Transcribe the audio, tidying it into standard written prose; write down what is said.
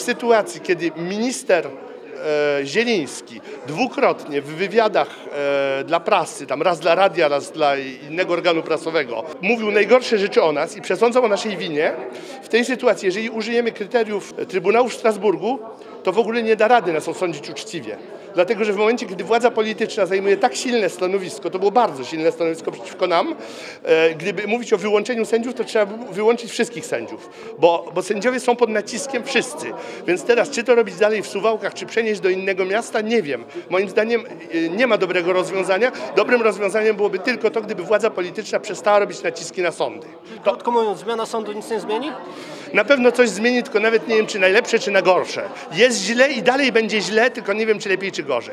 W sytuacji, kiedy minister Zieliński dwukrotnie w wywiadach dla prasy, tam raz dla radia, raz dla innego organu prasowego, mówił najgorsze rzeczy o nas i przesądzał o naszej winie, w tej sytuacji, jeżeli użyjemy kryteriów Trybunału w Strasburgu, to w ogóle nie da rady nas osądzić uczciwie. Dlatego, że w momencie, kiedy władza polityczna zajmuje tak silne stanowisko, to było bardzo silne stanowisko przeciwko nam, gdyby mówić o wyłączeniu sędziów, to trzeba by wyłączyć wszystkich sędziów, bo sędziowie są pod naciskiem wszyscy. Więc teraz, czy to robić dalej w Suwałkach, czy przenieść do innego miasta, nie wiem. Moim zdaniem nie ma dobrego rozwiązania. Dobrym rozwiązaniem byłoby tylko to, gdyby władza polityczna przestała robić naciski na sądy. Krótko mówiąc, zmiana sądu nic nie zmieni? Na pewno coś zmieni, tylko nawet nie wiem, czy najlepsze, czy na gorsze. Jest źle i dalej będzie źle, tylko nie wiem, czy lepiej, czy gorzej.